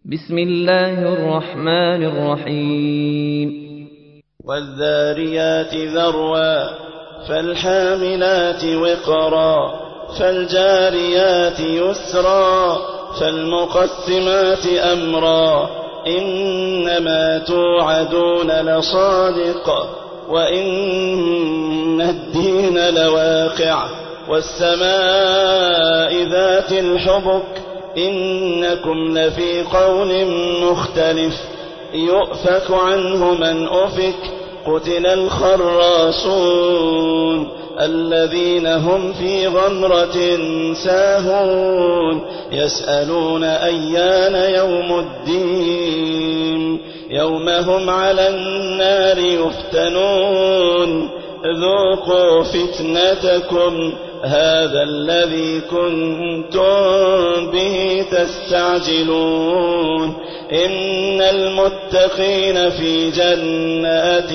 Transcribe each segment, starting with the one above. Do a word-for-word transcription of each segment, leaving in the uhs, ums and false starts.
بسم الله الرحمن الرحيم والذاريات ذروا فالحاملات وقرا فالجاريات يسرا فالمقسمات أمرا إنما توعدون لصادق وإن الدين لواقع والسماء ذات الحبك إنكم لفي قول مختلف يؤفك عنه من أفك قتل الخراصون الذين هم في غمرة ساهون يسألون أيان يوم الدين يوم هم على النار يفتنون ذوقوا فتنتكم هذا الذي كنتم به تستعجلون إن المتقين في جنات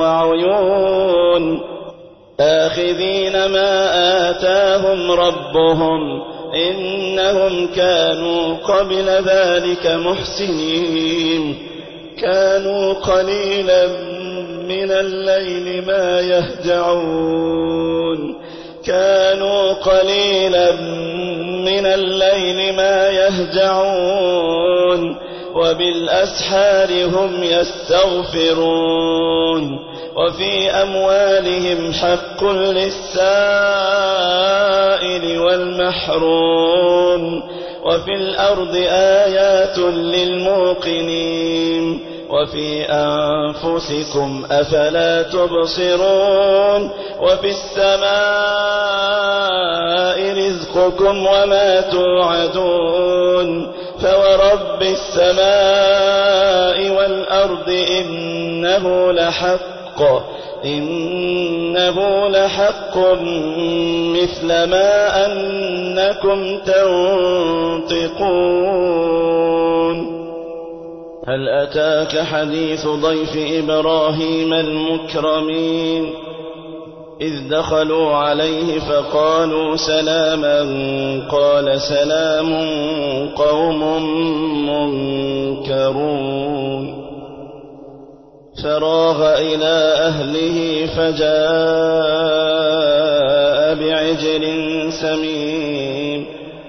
وعيون آخذين ما آتاهم ربهم إنهم كانوا قبل ذلك محسنين كانوا قليلا من الليل ما يهجعون كانوا قليلا من الليل ما يهجعون وبالأسحار هم يستغفرون وفي أموالهم حق للسائل والمحروم وفي الأرض آيات للموقنين وفي أنفسكم أفلا تبصرون وفي السماء رزقكم وما توعدون فورب السماء والأرض إنه لحق إنه لحق مثل ما أنكم تنطقون هل أتاك حديث ضيف إبراهيم المكرمين إذ دخلوا عليه فقالوا سلاما قال سلام قوم منكرون فراغ إلى أهله فجاء بعجل سمين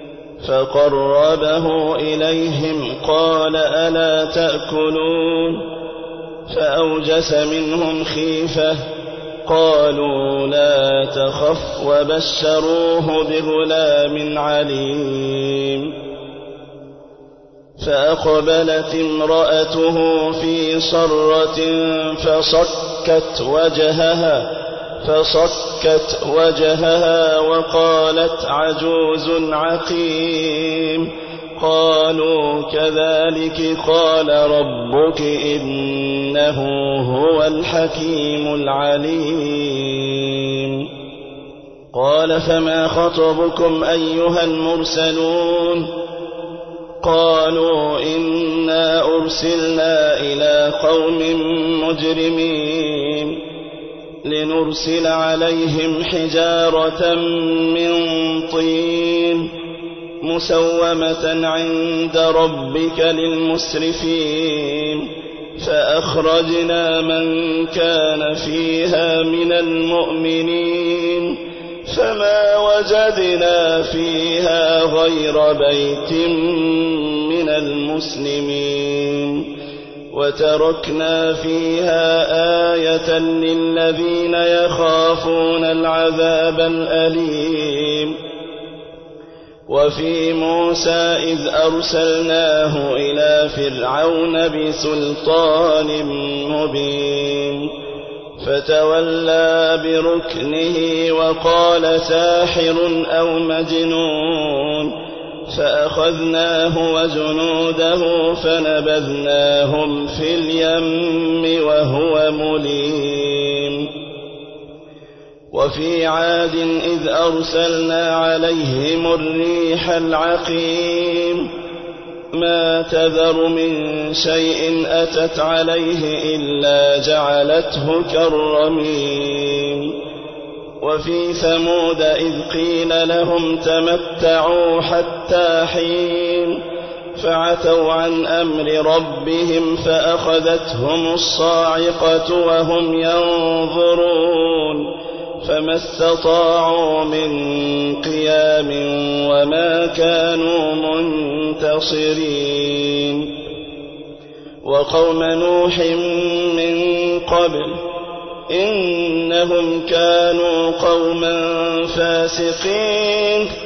فقربه إليهم قال ألا تأكلون فأوجس منهم خيفة قالوا لا تخف وبشروه بغلام عليم فأقبلت امرأته في صرة فصكت وجهها فصكت وجهها وقالت عجوز عقيم قالوا كذلك قال ربك إنه هو الحكيم العليم قال فما خطبكم أيها المرسلون قالوا إنا أرسلنا إلى قوم مجرمين لنرسل عليهم حجارة من طين مسومة عند ربك للمسرفين فأخرجنا من كان فيها من المؤمنين فما وجدنا فيها غير بيت من المسلمين وتركنا فيها آية للذين يخافون العذاب الأليم وفي موسى إذ أرسلناه إلى فرعون بسلطان مبين فتولى بركنه وقال ساحر أو مجنون فأخذناه وجنوده فنبذناهم في اليم وهو مليم وفي عاد إذ أرسلنا عليهم الريح العقيم ما تذر من شيء أتت عليه إلا جعلته كالرميم وفي ثمود إذ قيل لهم تمتعوا حتى حين فعتوا عن أمر ربهم فأخذتهم الصاعقة وهم ينظرون فما استطاعوا من قيام وما كانوا منتصرين وقوم نوح من قبل إنهم كانوا قوما فاسقين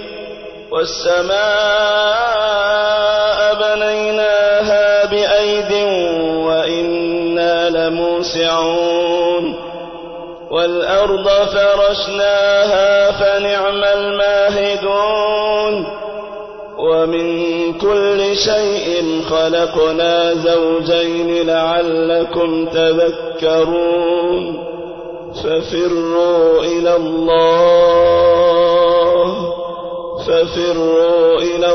والسماء بنيناها بأيد وإنا لموسعون والأرض فرشناها فنعم الماهدون ومن كل شيء خلقنا زوجين لعلكم تذكرون ففروا إلى الله ففروا إلى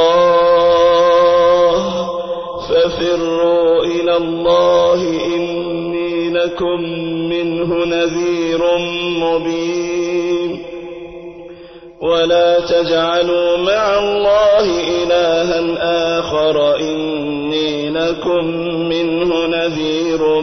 الله ففروا إلى الله إني لكم منه نذير مبين ولا تجعلوا مع الله إلها آخر إني لكم منه نذير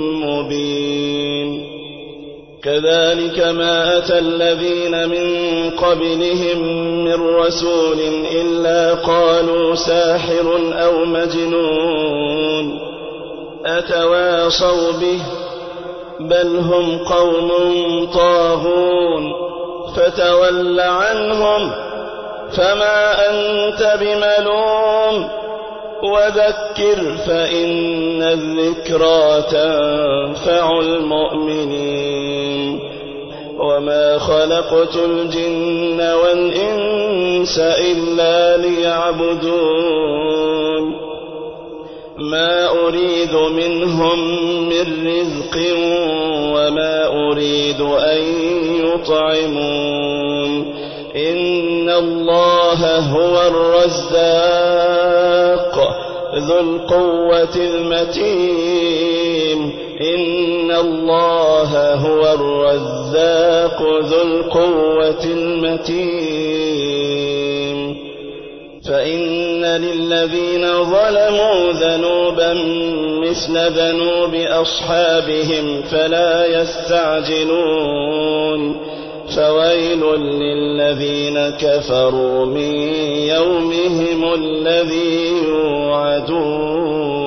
مبين كذلك ما أتى الذين من قبلهم من رسول إلا قالوا ساحر أو مجنون أتواصوا به بل هم قوم طاغون فتول عنهم فما أنت بملوم وذكر فإن الذكرى تنفع المؤمنين وما خلقت الجن والإنس إلا ليعبدون ما أريد منهم من رزق وما أريد أن يطعمون إن الله هو الرزاق ذو القوة المتين إن الله هو الرزاق ذو القوة المتين فإن للذين ظلموا ذنوبا مثل ذنوب أصحابهم فلا يستعجلون فويل للذين كفروا من يومهم الذي يوعدون